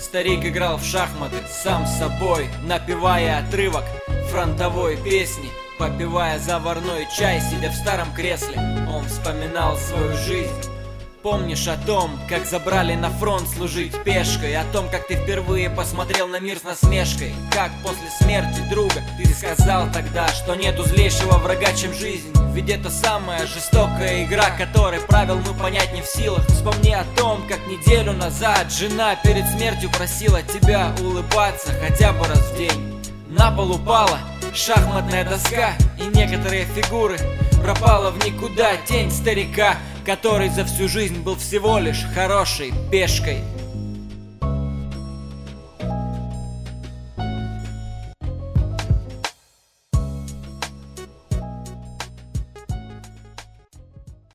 Старик играл в шахматы сам с собой, напевая отрывок фронтовой песни. Попивая заварной чай, сидя в старом кресле, он вспоминал свою жизнь. Помнишь о том, как забрали на фронт служить пешкой? О том, как ты впервые посмотрел на мир с насмешкой? Как после смерти друга ты сказал тогда, что нету злейшего врага, чем жизнь? Ведь это самая жестокая игра, которой правил мы понять не в силах. Вспомни о том, как неделю назад жена перед смертью просила тебя улыбаться хотя бы раз в день. На пол упала шахматная доска, и некоторые фигуры пропала в никуда тень старика, который за всю жизнь был всего лишь хорошей пешкой.